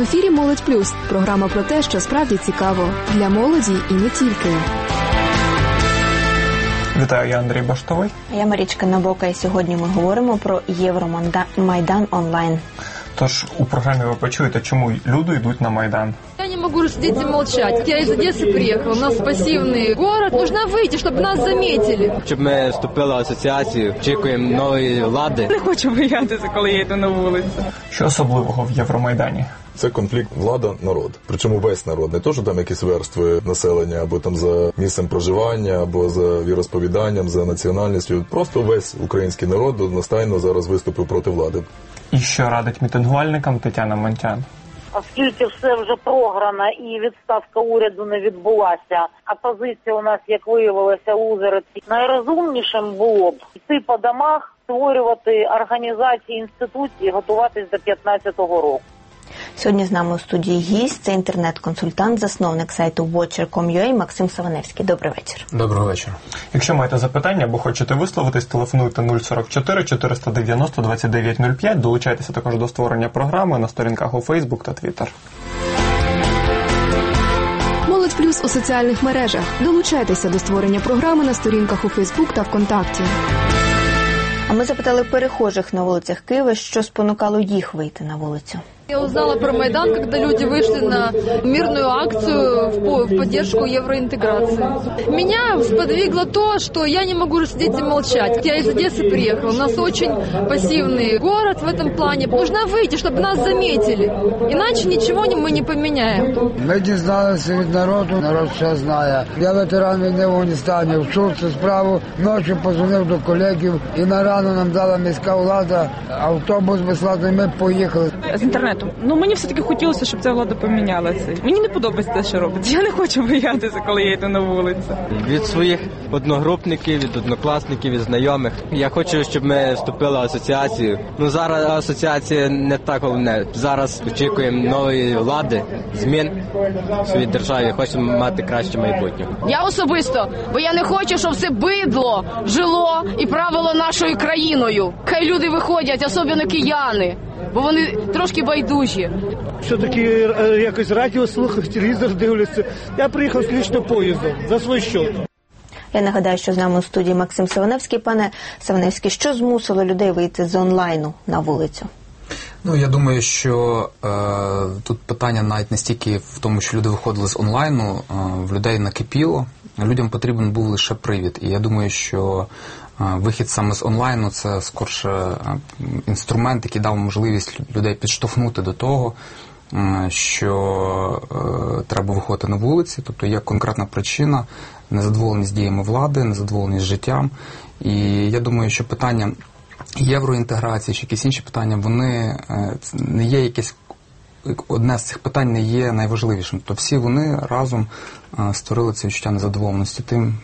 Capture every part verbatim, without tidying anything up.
ефірі «Молодь плюс» – програма про те, що справді цікаво. Для молоді і не тільки. Вітаю, я Андрій Баштовий. Я Марічка Набока, і сьогодні ми говоримо про Євромайдан онлайн. Тож у програмі ви почуєте, чому люди йдуть на Майдан. Я не могу сидеть и молчать. Я из Одессы приехала. У нас пассивный город. Нужно выйти, чтобы нас заметили. Щоб ми вступили в асоціацію, очікуємо нової влади. Не хочу боятися, коли я йду на вулицю. Що особливого в Євромайдані? Це конфлікт влада-народ. Причому весь народ. Не то, що там якісь верстви населення, або там за місцем проживання, або за віросповіданням, за національністю. Просто весь український народ одностайно зараз виступив проти влади. І що радить мітингувальникам Тетяна Монтян? Оскільки все вже програно і відставка уряду не відбулася, а позиція у нас, як виявилося, лузерська, найрозумнішим було б йти по домах, створювати організації, інституції, готуватись до п'ятнадцятого року. Сьогодні з нами у студії гість, це інтернет-консультант, засновник сайту вотчер крапка ком крапка ю а Максим Саваневський. Добрий вечір. Доброго вечора. Якщо маєте запитання або хочете висловитись, телефонуйте нуль сорок чотири чотириста дев'яносто двадцять дев'ять нуль п'ять, долучайтеся також до створення програми на сторінках у Фейсбук та Твіттер. «Молодь плюс» у соціальних мережах. Долучайтеся до створення програми на сторінках у Фейсбук та ВКонтакті. А ми запитали перехожих на вулицях Києва, що спонукало їх вийти на вулицю. Я узнала про Майдан, когда люди вышли на мирную акцию в поддержку евроинтеграции. Меня сподвигло то, что я не могу сидеть и молчать. Я из Одессы приехала. У нас очень пассивный город в этом плане. Нужно выйти, чтобы нас заметили. Иначе ничего мы не поменяем. Ми дізналися від народу, народ все знає. Я ветеран війни в Афганістані, вчув цю справу, ночі позвонив до колегів, і на рану нам дала міська влада, автобус безплатний, ми поїхали. З інтернету. Ну, мені все-таки хотілося, щоб ця влада помінялася. Мені не подобається те, що робить. Я не хочу боятися, коли я йду на вулицю. Від своїх одногрупників, від однокласників, від знайомих. Я хочу, щоб ми вступили в асоціацію. Ну, зараз асоціація не так головне. Зараз очікуємо нової влади, змін в своїй державі. Хочемо мати краще майбутнє. Я особисто, бо я не хочу, щоб все бидло жило і правило нашою країною. Хай люди виходять, особливо кияни, бо вони трошки байдужі. Все-таки якось радіо слухав, телевізор дивляться. Я приїхав з лічним поїздом за свій счет. Я нагадаю, що з нами у студії Максим Саваневський. Пане Саваневський, що змусило людей вийти з онлайну на вулицю? Ну, я думаю, що е, тут питання навіть не стільки в тому, що люди виходили з онлайну, е, в людей накипіло, людям потрібен був лише привід. І я думаю, що е, вихід саме з онлайну – це скорше е, інструмент, який дав можливість людей підштовхнути до того, е, що е, треба виходити на вулиці. Тобто є конкретна причина, незадоволеність діями влади, незадоволеність життям. І я думаю, що питання євроінтеграції чи якісь інші питання, вони не є якесь, одне з цих питань не є найважливішим. Тобто всі вони разом створили це відчуття незадоволеності тим,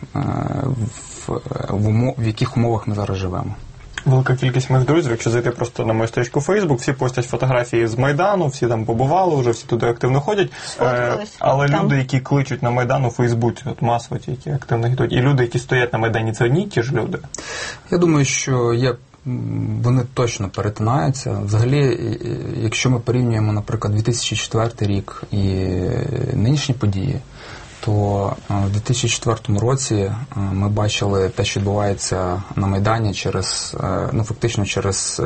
в, в, умов, в яких умовах ми зараз живемо. Велика кількість моїх друзів, якщо зайти просто на мою сторінку Фейсбук, всі постять фотографії з Майдану, всі там побували, вже всі туди активно ходять. Е, але там люди, які кличуть на Майдан у Фейсбуці, от масово ті, які активно йдуть, і люди, які стоять на Майдані, це одні й ті ж люди? Я думаю, що є, вони точно перетинаються. Взагалі, якщо ми порівнюємо, наприклад, дві тисячі четвертий рік і нинішні події, то в дві тисячі четвертому році ми бачили те, що відбувається на Майдані через, ну, фактично через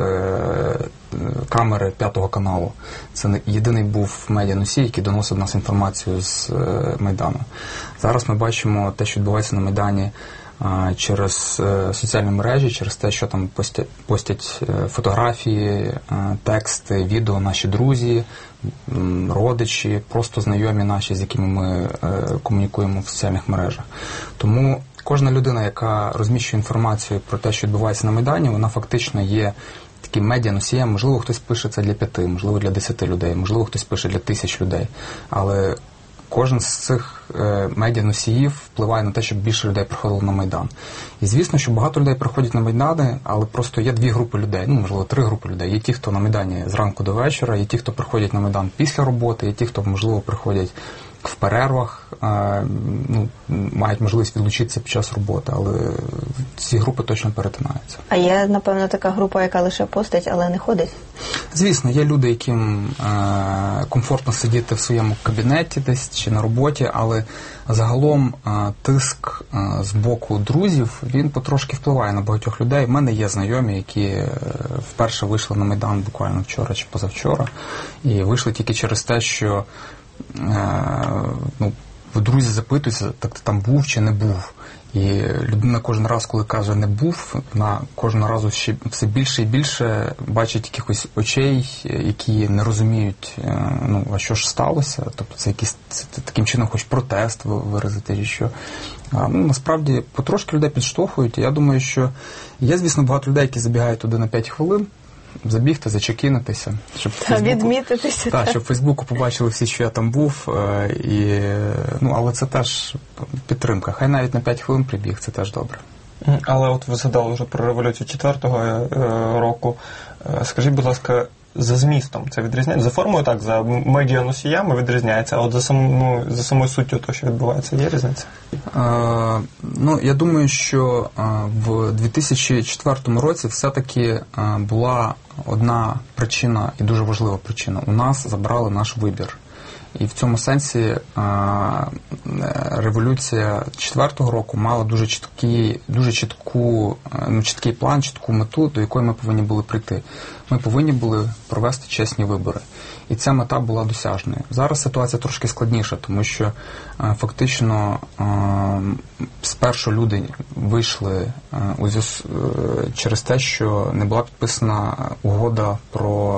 камери П'ятого каналу. Це єдиний був медіаносій, який доносив нас інформацію з Майдану. Зараз ми бачимо те, що відбувається на Майдані через соціальні мережі, через те, що там постять, постять фотографії, тексти, відео наші друзі, родичі, просто знайомі наші, з якими ми комунікуємо в соціальних мережах. Тому кожна людина, яка розміщує інформацію про те, що відбувається на Майдані, вона фактично є таким медіаносієм. Можливо, хтось пише це для п'яти, можливо, для десяти людей, можливо, хтось пише для тисяч людей. Але кожен з цих е, медіаносіїв впливає на те, щоб більше людей приходило на Майдан. І звісно, що багато людей приходять на Майдани, але просто є дві групи людей, ну, можливо, три групи людей. Є ті, хто на Майдані зранку до вечора, є ті, хто приходять на Майдан після роботи, є ті, хто, можливо, приходять в перервах ну, мають можливість відлучитися під час роботи, але ці групи точно перетинаються. А є, напевно, така група, яка лише постить, але не ходить? Звісно, є люди, яким е, комфортно сидіти в своєму кабінеті десь чи на роботі, але загалом е, тиск е, з боку друзів, він потрошки впливає на багатьох людей. У мене є знайомі, які е, вперше вийшли на Майдан буквально вчора чи позавчора, і вийшли тільки через те, що е, ну, друзі запитуються, так ти там був чи не був. І людина кожен раз, коли каже «не був», вона кожного разу ще все більше і більше бачить якихось очей, які не розуміють, ну, а що ж сталося. Тобто це якийсь це, таким чином хоч протест виразити, чи що. А, ну, насправді, потрошки людей підштовхують. Я думаю, що є, звісно, багато людей, які забігають туди на п'ять хвилин, забігти, зачекінитися, щоб та відмітитися. Так, щоб в Фейсбуку побачили всі, що я там був, і, ну, але це теж підтримка. Хай навіть на п'ять хвилин прибіг, це теж добре. Але от ви згадали вже про революцію четвертого року. Скажіть, будь ласка, за змістом це відрізняється? За формою так, за медіаносіями відрізняється, а от за, сам, ну, за самою суттю того, що відбувається, є різниця? Е, ну, я думаю, що в дві тисячі четвертому році все-таки була одна причина, і дуже важлива причина. У нас забрали наш вибір. І в цьому сенсі революція четвертого року мала дуже чіткий, дуже чітку, ну, чіткий план, чітку мету, до якої ми повинні були прийти. Ми повинні були провести чесні вибори. І ця мета була досяжною. Зараз ситуація трошки складніша, тому що фактично спершу люди вийшли у зв'яз... через те, що не була підписана угода про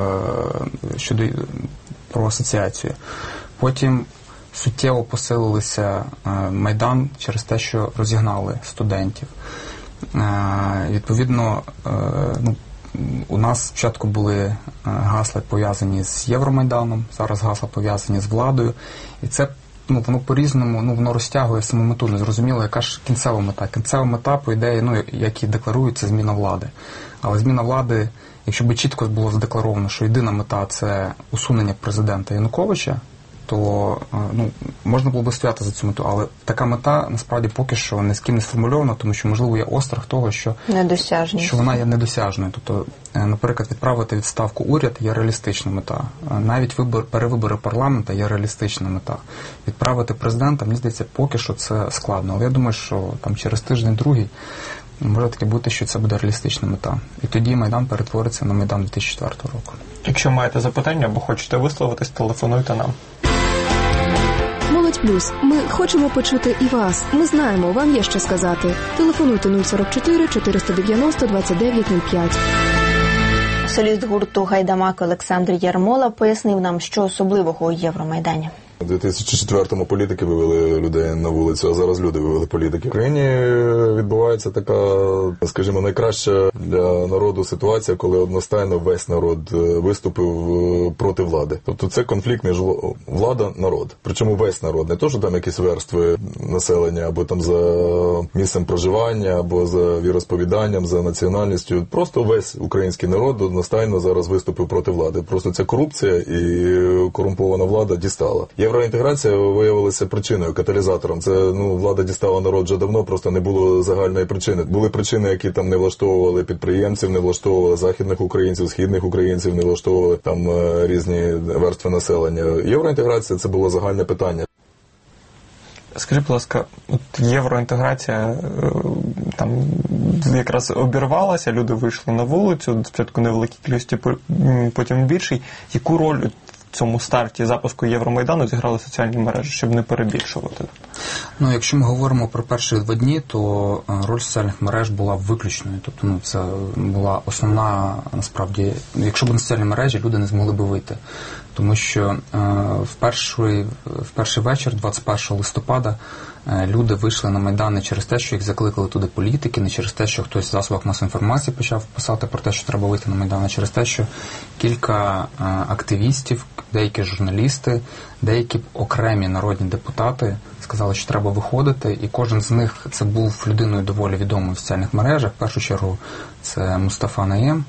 щодо про асоціацію. Потім суттєво посилилися Майдан через те, що розігнали студентів. Відповідно, ну, у нас спочатку були гасла пов'язані з Євромайданом, зараз гасла пов'язані з владою. І це, ну, воно по-різному, ну, воно розтягує саму мету. Не зрозуміло, яка ж кінцева мета. Кінцева мета, по ідеї, ну, як і декларують, це зміна влади. Але зміна влади, якщо б чітко було задекларовано, що єдина мета – це усунення президента Януковича, то, ну, можна було б стояти за цю мету. Але така мета, насправді, поки що ні з ким не сформульована, тому що, можливо, є острах того, що, що вона є недосяжною. Тобто, наприклад, відправити відставку уряд є реалістична мета. Навіть вибор, перевибори парламенту є реалістична мета. Відправити президента, мені здається, поки що це складно. Але я думаю, що там через тиждень-другий може таки бути, що це буде реалістична мета. І тоді Майдан перетвориться на Майдан дві тисячі четвертого року. Якщо маєте запитання або хочете висловитись, телефонуйте нам. Молодь Плюс. Ми хочемо почути і вас. Ми знаємо, вам є що сказати. Телефонуйте нуль сорок чотири чотириста дев'яносто двадцять дев'ять нуль п'ять. Соліст гурту «Гайдамак» Олександр Ярмола пояснив нам, що особливого у Євромайдані. У дві тисячі четвертому політики вивели людей на вулицю, а зараз люди вивели політики. В країні відбувається така, скажімо, найкраща для народу ситуація, коли одностайно весь народ виступив проти влади. Тобто це конфлікт між влада-народ. Причому весь народ. Не то, що там якісь верстви населення, або там за місцем проживання, або за віросповіданням, за національністю. Просто весь український народ одностайно зараз виступив проти влади. Просто ця корупція і корумпована влада дістала. Євроінтеграція виявилася причиною, каталізатором. Це, ну, влада дістала народ вже давно, просто не було загальної причини. Були причини, які там не влаштовували підприємців, не влаштовували західних українців, східних українців, не влаштовували там різні верстви населення. Євроінтеграція – це було загальне питання. Скажіть, будь ласка, от євроінтеграція там якраз обірвалася, люди вийшли на вулицю, спочатку невеликій кількості, потім більшій. Яку роль в цьому старті запуску Євромайдану зіграли соціальні мережі, щоб не перебільшувати? Ну, якщо ми говоримо про перші два дні, то роль соціальних мереж була виключною. Тобто, ну, це була основна, насправді, якщо б не соціальні мережі, люди не змогли б вийти. Тому що е, в, перший, в перший вечір, двадцять першого листопада, е, люди вийшли на Майдан не через те, що їх закликали туди політики, не через те, що хтось в засобах масової інформації почав писати про те, що треба вийти на Майдан, а через те, що кілька е, активістів, деякі журналісти, деякі окремі народні депутати сказали, що треба виходити, і кожен з них це був людиною доволі відомою в соціальних мережах. В першу чергу це Мустафа Найєм.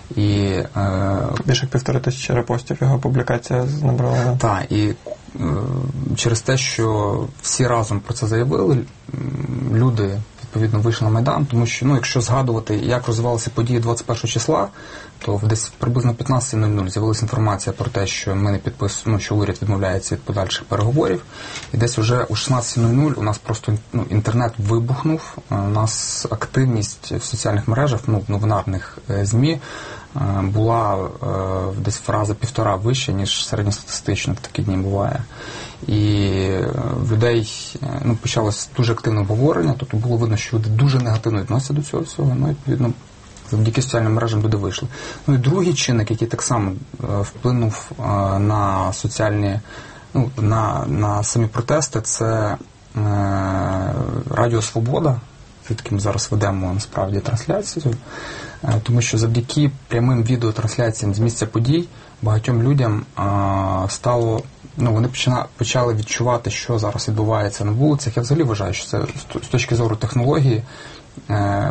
І, е, більше як півтори тисячі репостів його публікація набрала. Так, і е, через те, що всі разом про це заявили, люди відповідно вийшли на Майдан, тому що, ну, якщо згадувати, як розвивалися події двадцять першого числа, то в десь приблизно п'ятнадцята нуль нуль з'явилася інформація про те, що ми не підписуємо, ну, що уряд відмовляється від подальших переговорів. І десь уже у шістнадцята нуль нуль у нас просто, ну, інтернет вибухнув, у нас активність в соціальних мережах, ну, в новинарних ЗМІ була е, десь в рази півтора вище, ніж середньостатистично в такі дні буває. І в людей, ну, почалось дуже активне обговорення, тобто було видно, що люди дуже негативно відносяться до цього всього, ну, і, відповідно, завдяки соціальним мережам люди вийшли. Ну і другий чинник, який так само е, вплинув е, на соціальні, ну, на, на самі протести, це е, Радіо Свобода, звідки ми зараз ведемо насправді трансляцію, е, тому що завдяки прямим відеотрансляціям з місця подій багатьом людям е, стало, ну, вони почина, почали відчувати, що зараз відбувається на вулицях. Я взагалі вважаю, що це з точки зору технології, е,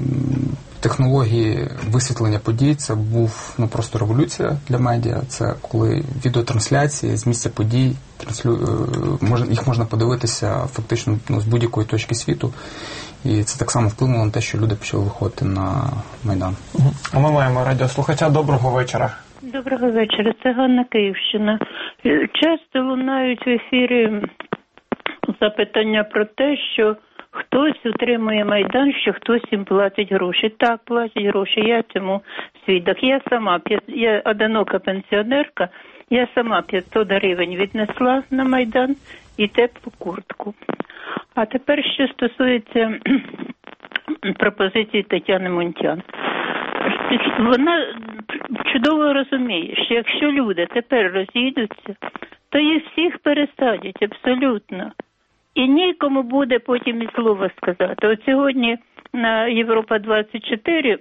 технології висвітлення подій, це був, ну, просто революція для медіа. Це коли відеотрансляції з місця подій, транслю, е, їх можна подивитися фактично, ну, з будь-якої точки світу. І це так само вплинуло на те, що люди почали виходити на Майдан. А ми маємо радіослухача. Доброго вечора. Доброго вечора. Це Ганна, Київщина. Часто лунають в ефірі запитання про те, що хтось утримує Майдан, що хтось їм платить гроші. Так, платять гроші, я цьому свідок. Я сама, я одинока пенсіонерка, я сама п'ятсот гривень віднесла на Майдан і теплу куртку. А тепер, що стосується пропозиції Тетяни Мунтян. Вона чудово розуміє, що якщо люди тепер розійдуться, то їх всіх пересадять абсолютно. І нікому буде потім і слова сказати. От сьогодні на Європа двадцять чотири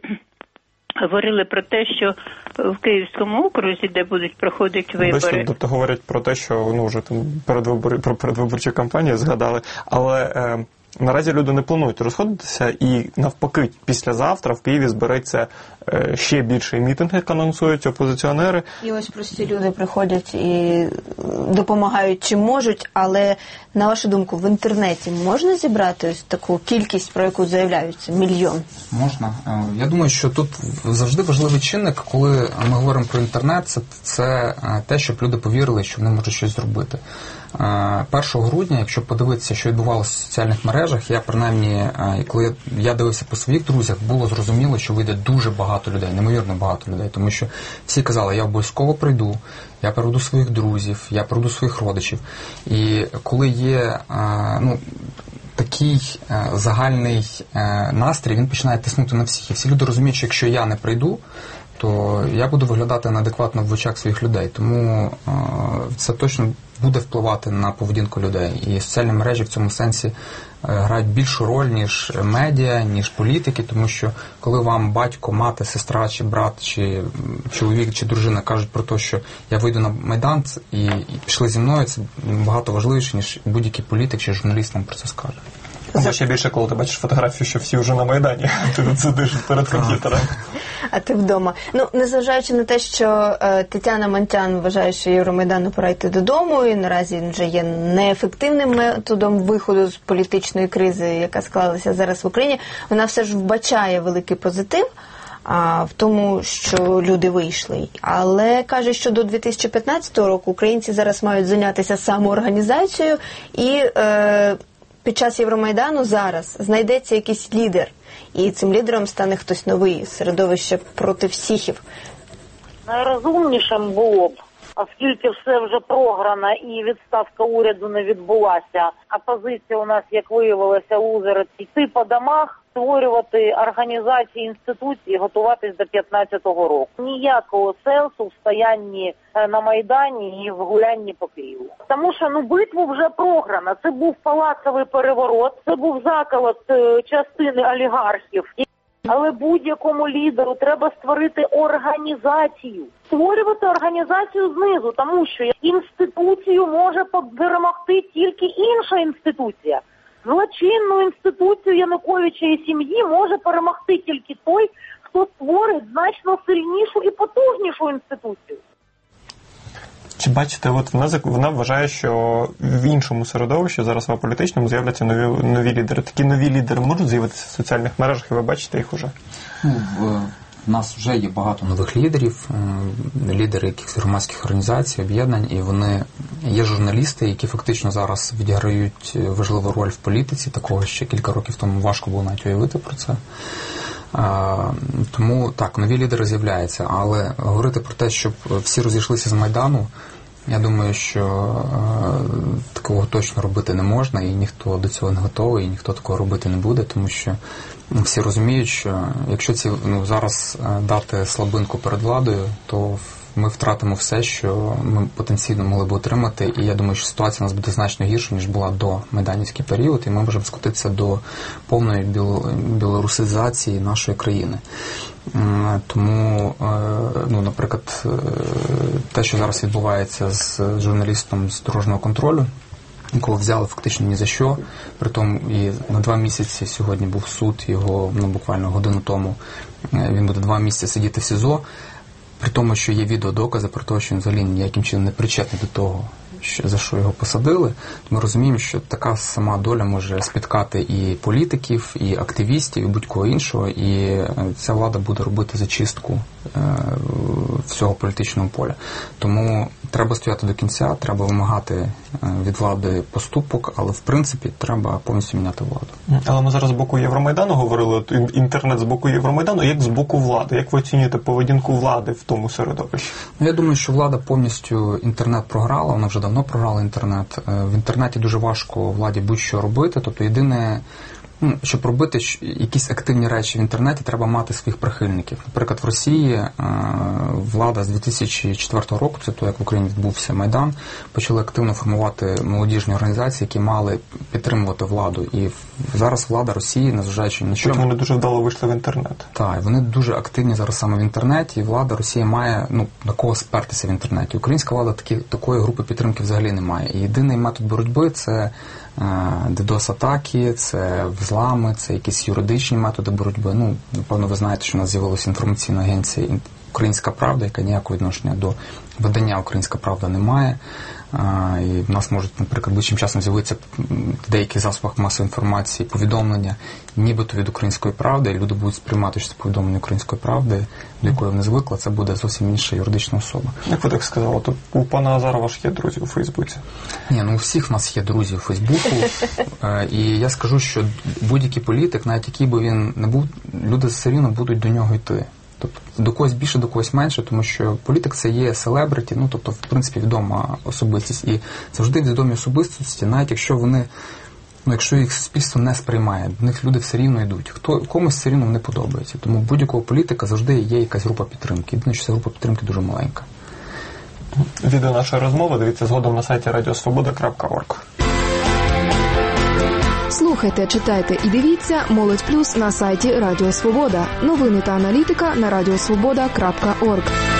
говорили про те, що в Київському окрузі, де будуть проходити вибори... Тобто говорять про те, що, ну, вже там передвибор... про передвиборчу кампанію згадали, але е, наразі люди не планують розходитися, і навпаки, післязавтра в Києві збереться е, ще більший мітинг, як анонсують опозиціонери. І ось прості люди приходять і допомагають чим можуть, але, на вашу думку, в інтернеті можна зібрати ось таку кількість, про яку заявляються, мільйон? Можна. Я думаю, що тут завжди важливий чинник, коли ми говоримо про інтернет, це, це те, щоб люди повірили, що вони можуть щось зробити. першого грудня, якщо подивитися, що відбувалося в соціальних мережах, я принаймні, коли я, я дивився по своїх друзях, було зрозуміло, що вийде дуже багато людей, неймовірно багато людей, тому що всі казали, я обов'язково прийду, я приведу своїх друзів, я приведу своїх родичів. І коли є, ну, такий загальний настрій, він починає тиснути на всіх. І всі люди розуміють, що якщо я не прийду, то я буду виглядати неадекватно в очах своїх людей. Тому е, це точно буде впливати на поведінку людей. І соціальні мережі в цьому сенсі е, грають більшу роль, ніж медіа, ніж політики, тому що коли вам батько, мати, сестра, чи брат, чи чоловік, чи дружина кажуть про те, що я вийду на Майдан і, і пішли зі мною, це багато важливіше, ніж будь-який політик чи журналіст вам про це скаже. Або ще більше, коли ти бачиш фотографію, що всі вже на Майдані, ти тут сидиш перед комп'ютером. А ти вдома. Ну, незважаючи на те, що е, Тетяна Мунтян вважає, що Євромайдану пора йти додому, і наразі він вже є неефективним методом виходу з політичної кризи, яка склалася зараз в Україні, вона все ж вбачає великий позитив а, в тому, що люди вийшли. Але каже, що до дві тисячі п'ятнадцятого року українці зараз мають зайнятися самоорганізацією і... Е, під час Євромайдану зараз знайдеться якийсь лідер, і цим лідером стане хтось новий, середовище проти всіхів. Найрозумнішим було б, оскільки все вже програно і відставка уряду не відбулася, а позиція у нас, як виявилося, лузери, йти по домах, створювати організації, інституції, готуватись до п'ятнадцятого року. Ніякого сенсу в стоянні на Майдані і в гулянні по Києву. Тому що, ну, битву вже програно. Це був палацовий переворот, це був заколот частини олігархів. Але будь-якому лідеру треба створити організацію. Створювати організацію знизу, тому що інституцію може перемогти тільки інша інституція. Злочинну інституцію Януковича і сім'ї може перемогти тільки той, хто створить значно сильнішу і потужнішу інституцію. Чи бачите, от вона, вона вважає, що в іншому середовищі, зараз в аполітичному, з'являться нові, нові лідери. Такі нові лідери можуть з'явитися в соціальних мережах, і ви бачите їх уже? Ну, в, в нас вже є багато нових лідерів, лідери якихось громадських організацій, об'єднань, і вони є журналісти, які фактично зараз відіграють важливу роль в політиці. Такого ще кілька років тому важко було навіть уявити про це. А, тому так, нові лідери з'являються, але говорити про те, щоб всі розійшлися з Майдану, я думаю, що а, такого точно робити не можна, і ніхто до цього не готовий, і ніхто такого робити не буде, тому що всі розуміють, що якщо ці, ну, зараз дати слабинку перед владою, то ми втратимо все, що ми потенційно могли б отримати, і я думаю, що ситуація у нас буде значно гірша, ніж була до майданівський період, і ми можемо скотитися до повної білорусизації нашої країни. Тому, ну, наприклад, те, що зараз відбувається з журналістом з дорожнього контролю, якого взяли фактично ні за що, притом і на два місяці сьогодні був суд, його, ну, буквально годину тому, він буде два місяці сидіти в СІЗО, при тому, що є відеодокази про те, що він взагалі ніяким чином не причетний до того, що, за що його посадили, то ми розуміємо, що така сама доля може спіткати і політиків, і активістів, і будь-кого іншого, і ця влада буде робити зачистку е, всього політичного поля. Тому треба стояти до кінця, треба вимагати від влади поступок, але в принципі треба повністю міняти владу. Але ми зараз з боку Євромайдану говорили, от інтернет з боку Євромайдану, як з боку влади? Як ви оцінюєте поведінку влади в тому середовищі? Ну, я думаю, що влада повністю інтернет програла, вона вже давно програла інтернет. В інтернеті дуже важко владі будь-що робити, тобто єдине, ну, щоб робити якісь активні речі в інтернеті, треба мати своїх прихильників. Наприклад, в Росії влада з дві тисячі четвертого року, це то, як в Україні відбувся Майдан, почали активно формувати молодіжні організації, які мали підтримувати владу. І зараз влада Росії, незважаючи на що... Тобто вони дуже вдало вийшли в інтернет. Так, вони дуже активні зараз саме в інтернеті, і влада Росії має, ну, на кого спертися в інтернеті. Українська влада такі, такої групи підтримки взагалі не має. І єдиний метод боротьби – це дедос-атаки, це взлами, це якісь юридичні методи боротьби. Ну, напевно, ви знаєте, що у нас з'явилася інформаційна агенція «Українська правда», яка ніякого відношення до видання «Українська правда» не має. А, і в нас можуть, наприклад, ближчим часом з'явитися в деяких засобах масової інформації повідомлення, нібито від «Української правди», і люди будуть сприймати, що це повідомлення «Української правди», до якої вони звикли, це буде зовсім інша юридична особа. Як ви так сказали, то у пана Азарова ж є друзі у Фейсбуці? Ні, ну у всіх в нас є друзі у Фейсбуку, і я скажу, що будь-який політик, навіть який би він не був, люди все рівно будуть до нього йти. Тобто до когось більше, до когось менше, тому що політик – це є селебриті, ну, тобто, в принципі, відома особистість. І завжди відомі особистості, навіть якщо вони, ну, якщо їх суспільство не сприймає, до них люди все рівно йдуть. Хто, комусь все рівно не подобається. Тому будь-якого політика завжди є якась група підтримки. Єдине, що ця група підтримки дуже маленька. Відео нашої розмови дивіться згодом на сайті радіо свобода крапка орг. Слухайте, читайте і дивіться «Молодь Плюс» на сайті Радіо Свобода. Новини та аналітика на радіо свобода крапка орг.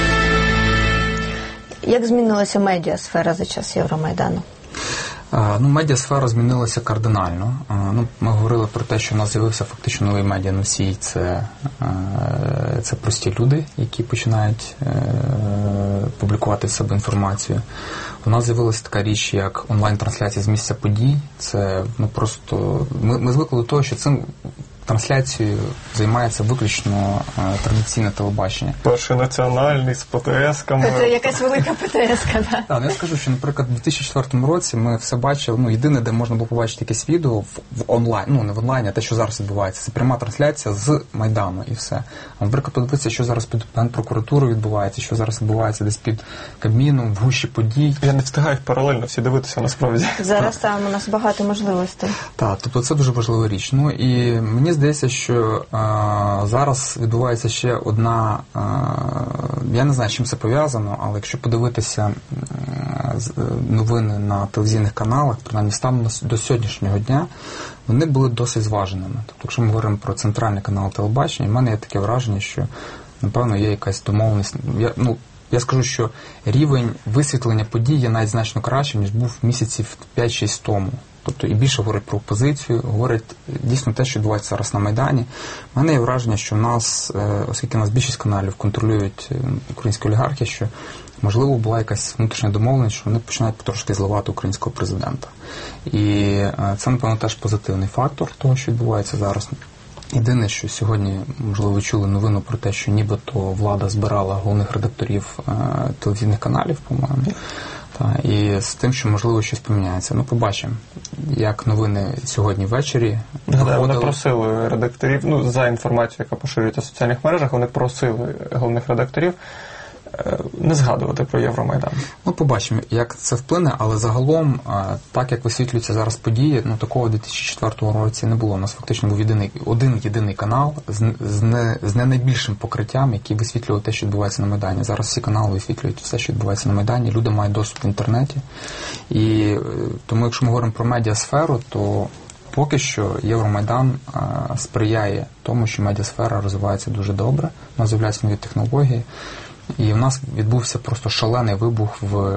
Як змінилася медіасфера за час Євромайдану? Ну, медіасфера змінилася кардинально. Ну, ми говорили про те, що в нас з'явився фактично новий медіаносій. Це, це прості люди, які починають публікувати в себе інформацію. У нас з'явилася така річ, як онлайн-трансляція з місця подій. Це, ну, просто... Ми, ми звикли до того, що цим трансляцією займається виключно е, традиційне телебачення. Перший національний з ПТС-ками. Це якась велика ПТС-ка, так? Так, ну, я скажу, що, наприклад, у дві тисячі четвертому році ми все бачили, ну, єдине, де можна було побачити якесь відео в, в онлайн, ну, не в онлайні, а те, що зараз відбувається, це пряма трансляція з Майдану і все. А, наприклад, подивитися, що зараз під Генпрокуратурою відбувається, що зараз відбувається десь під Кабміном, в гущі подій. Я не встигаю паралельно всі дивитися, насправді. Зараз там у нас багато можливостей. Так, тобто це дуже важлива річ. Ну, і мені здається, що а, зараз відбувається ще одна, а, я не знаю, з чим це пов'язано, але якщо подивитися а, новини на телевізійних каналах, принаймні станом до сьогоднішнього дня, вони були досить зваженими. Тобто, якщо ми говоримо про центральний канал телебачення, в мене є таке враження, що, напевно, є якась домовленість. Я, ну, Я скажу, що рівень висвітлення подій є навіть значно краще, ніж був місяців п'ять-шість тому. Тобто і більше говорить про опозицію, говорить дійсно те, що відбувається зараз на Майдані. У мене є враження, що в нас, оскільки у нас більшість каналів контролюють українські олігархи, що можливо була якась внутрішня домовленість, що вони починають потрошки зливати українського президента. І це, напевно, теж позитивний фактор того, що відбувається зараз. Єдине, що сьогодні, можливо, ви чули новину про те, що нібито влада збирала головних редакторів е, телевізійних каналів, по-моєму. Та, і з тим, що, можливо, щось поміняється. Ну, побачимо, як новини сьогодні ввечері виходили. Вони просили редакторів, ну, за інформацією, яка поширюється в соціальних мережах, вони просили головних редакторів не згадувати про Євромайдан. Ну, побачимо, як це вплине, але загалом, так як висвітлюються зараз події, ну, такого в дві тисячі четвертому році не було. У нас фактично був єдиний, один єдиний канал з, з, не, з не найбільшим покриттям, який висвітлював те, що відбувається на Майдані. Зараз всі канали висвітлюють все, що відбувається на Майдані. Люди мають доступ в інтернеті. І тому, якщо ми говоримо про медіасферу, то поки що Євромайдан а, сприяє тому, що медіасфера розвивається дуже добре, у нас з'являються нові технології. І в нас відбувся просто шалений вибух в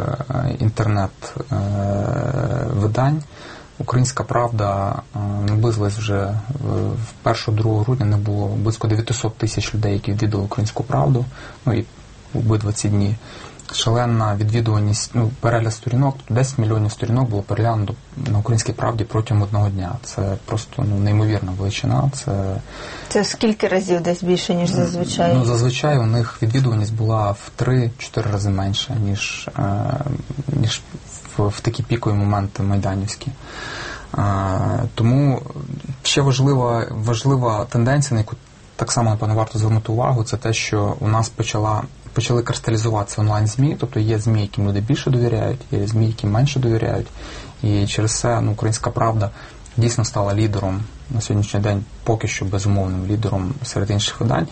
інтернет-видань. Українська правда наблизилась вже в першого-другого грудня, не було близько дев'ятсот тисяч людей, які відвідали Українську правду, ну і обидва ці дні. Шалена відвідуваність, ну, перегляд сторінок, десять мільйонів сторінок було переглянуто на Українській правді протягом одного дня. Це просто, ну, неймовірна величина. Це, це скільки разів десь більше, ніж зазвичай? Ну, зазвичай у них відвідуваність була в три-чотири рази менша, ніж, е, ніж в, в такі пікові моменти майданівські. Е, тому ще важлива, важлива тенденція, на яку так само, напевно, варто звернути увагу, це те, що у нас почала почали кристалізуватися онлайн-ЗМІ, тобто є ЗМІ, яким люди більше довіряють, є ЗМІ, які менше довіряють, і через це, ну, Українська правда дійсно стала лідером на сьогоднішній день, поки що безумовним лідером серед інших видань,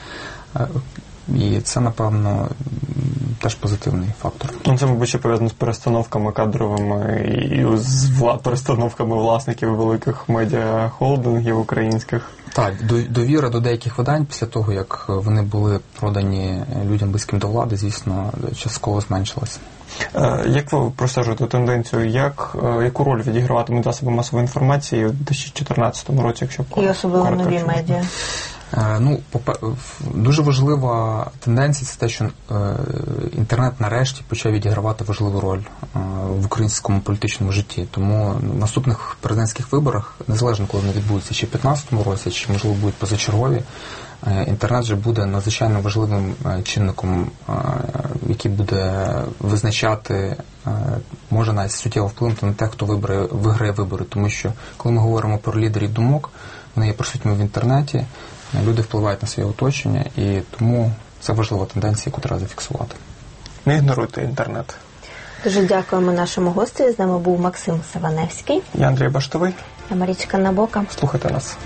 і це, напевно, теж позитивний фактор. Ну, це, мабуть, ще пов'язано з перестановками кадровими і з вла... перестановками власників великих медіахолдингів українських. Так, довіра до деяких видань після того, як вони були продані людям близьким до влади, звісно, частково зменшилася. Як ви простежуєте тенденцію, як, яку роль відіграватимуть засоби масової інформації у дві тисячі чотирнадцятому році, якщо б і особливо нові медіа? Ну, дуже важлива тенденція – це те, що інтернет нарешті почав відігравати важливу роль в українському політичному житті. Тому в наступних президентських виборах, незалежно коли вони відбудуться, чи в п'ятнадцятому році, чи, можливо, будуть позачергові, інтернет вже буде надзвичайно важливим чинником, який буде визначати, може навіть суттєво вплинути на те, хто вибере, виграє вибори. Тому що, коли ми говоримо про лідерів думок, вони є присутніми в інтернеті, люди впливають на своє оточення, і тому це важлива тенденція, яку треба зафіксувати. Не ігноруйте інтернет. Дуже дякуємо нашому гостю. З нами був Максим Саваневський. Я Андрій Баштовий. Я Марічка Набока. Слухайте нас.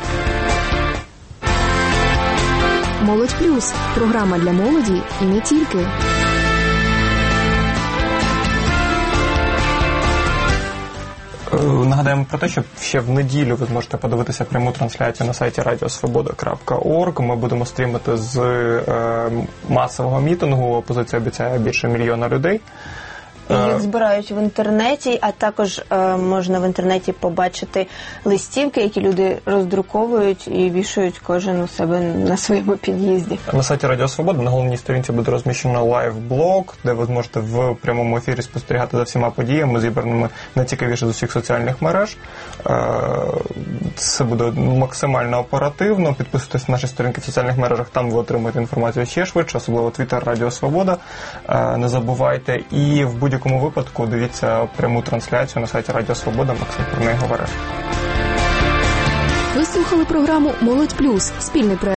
Молодь Плюс. Програма для молоді і не тільки. Нагадаємо про те, що ще в неділю ви зможете подивитися пряму трансляцію на сайті радіо свобода крапка орг. Ми будемо стрімити з е, масового мітингу. Опозиція обіцяє більше мільйона людей. І їх збирають в інтернеті, а також е, можна в інтернеті побачити листівки, які люди роздруковують і вішають кожен у себе на своєму під'їзді. На сайті Радіо Свобода на головній сторінці буде розміщено лайв-блог, де ви зможете в прямому ефірі спостерігати за всіма подіями, зібраними найцікавіше з усіх соціальних мереж. Е, це буде максимально оперативно. Підписуйтесь на наші сторінки в соціальних мережах, там ви отримаєте інформацію ще швидше, особливо Твіттер Радіо Свобода. Е, не забувайте. І в будь В будь-якому випадку дивіться пряму трансляцію на сайті Радіо Свобода. Максим про неї говорив. Ви слухали програму «Молодь Плюс» – спільний проект